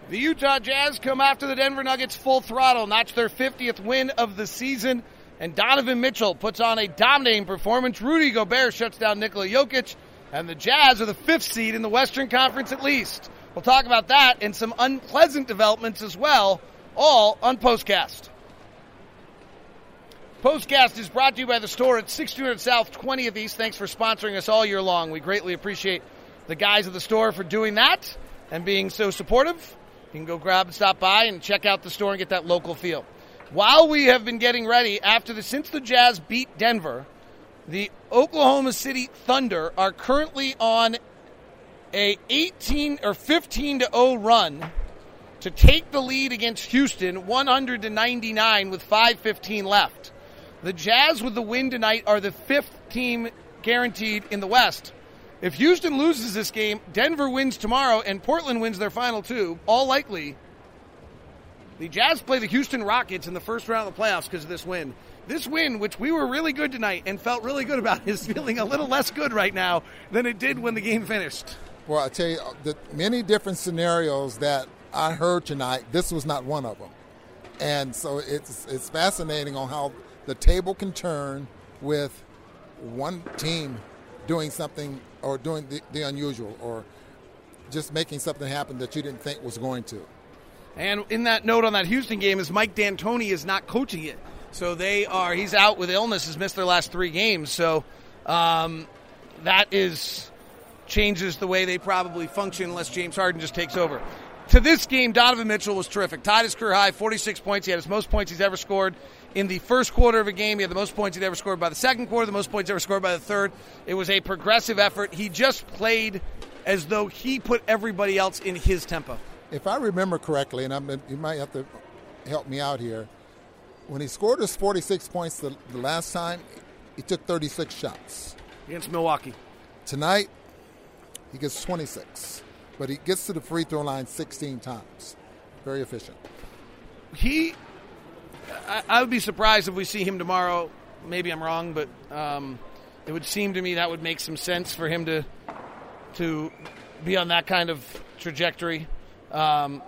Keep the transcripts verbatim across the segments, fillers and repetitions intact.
The Utah Jazz come after the Denver Nuggets full throttle, notch their fiftieth win of the season, and Donovan Mitchell puts on a dominating performance. Rudy Gobert shuts down Nikola Jokic, and the Jazz are the fifth seed in the Western Conference at least. We'll talk about that and some unpleasant developments as well, all on Postcast. Postcast is brought to you by the store at sixty hundred South twentieth East. Thanks for sponsoring us all year long. We greatly appreciate the guys at the store for doing that and being so supportive. You can go grab and stop by and check out the store and get that local feel. While we have been getting ready, after the since the Jazz beat Denver, the Oklahoma City Thunder are currently on a eighteen or fifteen to oh run to take the lead against Houston, one hundred to ninety-nine with five fifteen left. The Jazz with the win tonight are the fifth team guaranteed in the West. If Houston loses this game, Denver wins tomorrow, and Portland wins their final two, all likely, the Jazz play the Houston Rockets in the first round of the playoffs because of this win. This win, which we were really good tonight and felt really good about, is feeling a little less good right now than it did when the game finished. Well, I tell you, the many different scenarios that I heard tonight, this was not one of them. And so it's it's fascinating on how the table can turn with one team doing something or doing the, the unusual or just making something happen that you didn't think was going to. And in that note on that Houston game is Mike D'Antoni is not coaching it. So they are, he's out with illness, has missed their last three games. So um, that is, changes the way they probably function unless James Harden just takes over. To this game, Donovan Mitchell was terrific. Tied his career high, forty-six points. He had his most points he's ever scored in the first quarter of a game. He had the most points he'd ever scored by the second quarter, the most points ever scored by the third. It was a progressive effort. He just played as though he put everybody else in his tempo. If I remember correctly, and I'm, you might have to help me out here, when he scored his forty-six points the, the last time, he took thirty-six shots. Against Milwaukee. Tonight, he gets twenty-six. But he gets to the free throw line sixteen times. Very efficient. He, I, I would be surprised if we see him tomorrow. Maybe I'm wrong, but um, it would seem to me that would make some sense for him to to be on that kind of trajectory. Um,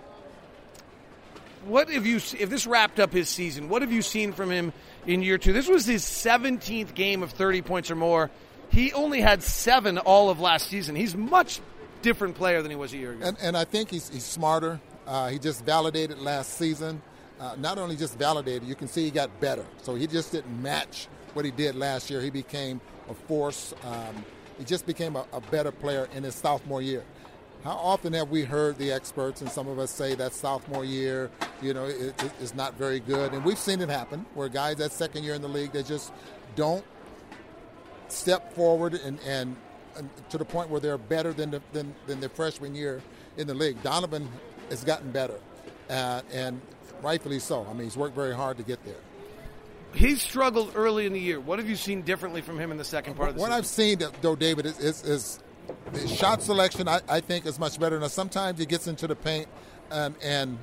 what have you, if this wrapped up his season, what have you seen from him in year two? This was his seventeenth game of thirty points or more. He only had seven all of last season. He's much different player than he was a year ago. And, and I think he's, he's smarter. Uh, he just validated last season. Uh, not only just validated, you can see he got better. So he just didn't match what he did last year. He became a force. Um, he just became a, a better player in his sophomore year. How often have we heard the experts and some of us say that sophomore year, you know, it, it, is not very good? And we've seen it happen where guys that second year in the league, they just don't step forward and, and to the point where they're better than the, than, than their freshman year in the league. Donovan has gotten better, uh, and rightfully so. I mean, he's worked very hard to get there. He's struggled early in the year. What have you seen differently from him in the second part of the what season? What I've seen, though, David, is, is, is the shot selection, I, I think, is much better. Now, sometimes he gets into the paint and, and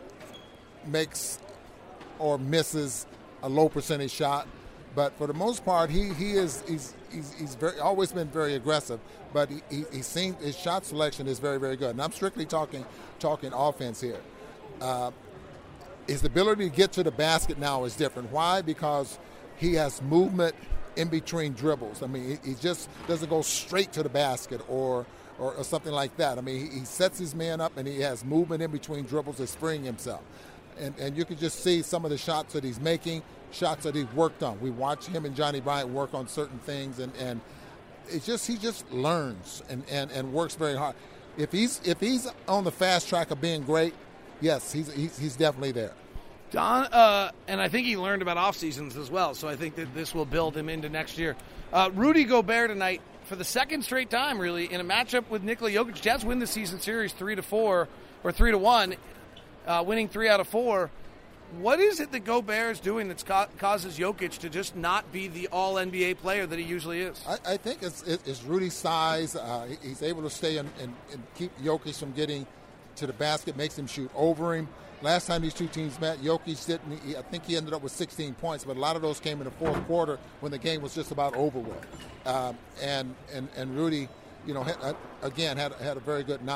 makes or misses a low percentage shot. But for the most part, he, he is he's he's, he's very, always been very aggressive. But he, he, he seems his shot selection is very, very good. And I'm strictly talking talking offense here. Uh, his ability to get to the basket now is different. Why? Because he has movement in between dribbles. I mean, he, he just doesn't go straight to the basket or, or, or something like that. I mean, he, he sets his man up and he has movement in between dribbles to spring himself. And, and you can just see some of the shots that he's making, shots that he's worked on. We watch him and Johnny Bryant work on certain things, and, and it's just he just learns and, and, and works very hard. If he's if he's on the fast track of being great, yes, he's he's, he's definitely there. Don, uh, and I think he learned about off seasons as well, so I think that this will build him into next year. Uh, Rudy Gobert tonight for the second straight time, really, in a matchup with Nikola Jokic. Jazz win the season series three to four or three to one. Uh, winning three out of four. What is it that Gobert is doing that ca- causes Jokic to just not be the all N B A player that he usually is? I, I think it's, it's Rudy's size. Uh, he's able to stay and, and, and keep Jokic from getting to the basket, makes him shoot over him. Last time these two teams met, Jokic didn't. He, I think he ended up with sixteen points, but a lot of those came in the fourth quarter when the game was just about over with. Um, and, and and Rudy, you know, had, again had had a very good night.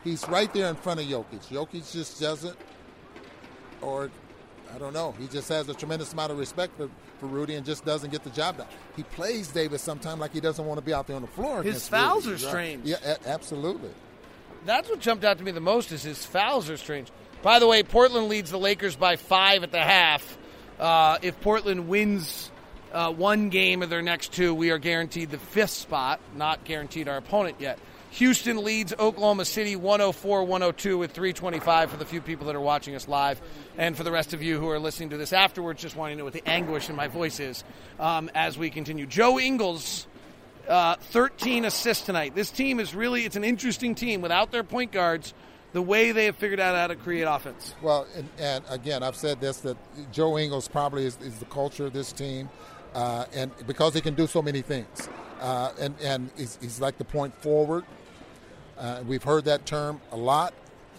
he's right there in front of Jokic. Jokic just doesn't, or I don't know, he just has a tremendous amount of respect for, for Rudy and just doesn't get the job done. He plays Davis sometimes like he doesn't want to be out there on the floor. His fouls Rudy, are strange. Right? Yeah, a- absolutely. That's what jumped out to me the most is his fouls are strange. By the way, Portland leads the Lakers by five at the half. Uh, if Portland wins uh, one game of their next two, we are guaranteed the fifth spot, not guaranteed our opponent yet. Houston leads Oklahoma City one oh four one oh two with three twenty-five for the few people that are watching us live. And for the rest of you who are listening to this afterwards, just wanting to know what the anguish in my voice is um, as we continue. Joe Ingles, uh, thirteen assists tonight. This team is really, it's an interesting team. Without their point guards, the way they have figured out how to create offense. Well, and, and again, I've said this, that Joe Ingles probably is, is the culture of this team, uh, and because he can do so many things. Uh, and and he's, he's like the point forward. Uh, we've heard that term a lot.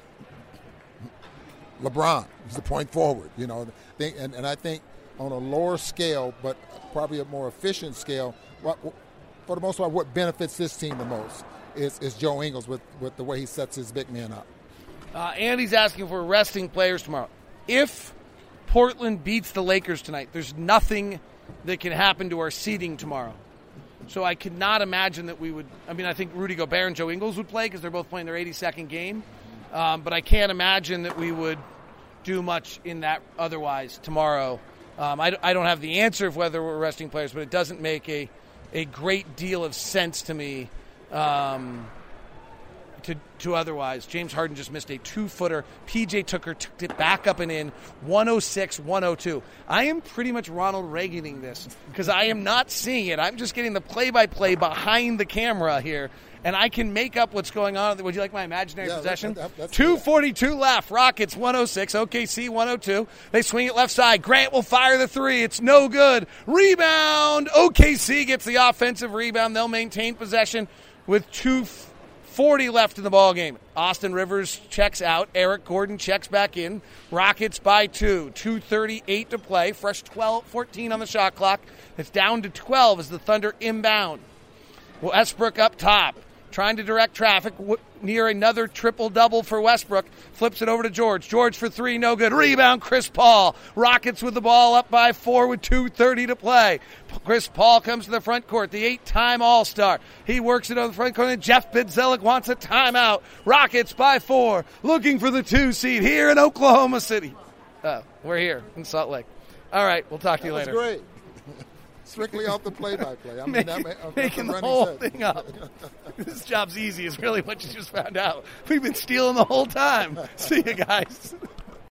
LeBron is the point forward, you know. And, and I think on a lower scale, but probably a more efficient scale, what, for the most part, what benefits this team the most is, is Joe Ingles with, with the way he sets his big men up. Uh, Andy's asking for resting players tomorrow. If Portland beats the Lakers tonight, there's nothing that can happen to our seeding tomorrow. So I could not imagine that we would – I mean, I think Rudy Gobert and Joe Ingles would play because they're both playing their eighty-second game. Um, but I can't imagine that we would do much in that otherwise tomorrow. Um, I, I don't have the answer of whether we're resting players, but it doesn't make a, a great deal of sense to me um, to to otherwise. James Harden just missed a two-footer. P J Tucker took it back up and in, one oh six one oh two. I am pretty much Ronald Reaganing this because I am not seeing it. I'm just getting the play-by-play behind the camera here, and I can make up what's going on. Would you like my imaginary yeah, possession? That, that, two forty-two left. Rockets one oh six. O K C one oh two. They swing it left side. Grant will fire the three. It's no good. Rebound. O K C gets the offensive rebound. They'll maintain possession with two forty left in the ball game. Austin Rivers checks out. Eric Gordon checks back in. Rockets by two. two thirty-eight to play. Fresh twelve, fourteen on the shot clock. It's down to twelve as the Thunder inbound. Westbrook up top, trying to direct traffic near another triple-double for Westbrook. Flips it over to George. George for three, no good. Rebound, Chris Paul. Rockets with the ball up by four with two thirty to play. Chris Paul comes to the front court, the eight-time All-Star. He works it on the front court, and Jeff Bidzelik wants a timeout. Rockets by four, looking for the two seed here in Oklahoma City. Oh, we're here in Salt Lake. All right, we'll talk to you that later. Was great. Strictly off the play-by-play. I mean, making, that, uh, making the whole set. thing up. This job's easy is really what you just found out. We've been stealing the whole time. See you guys.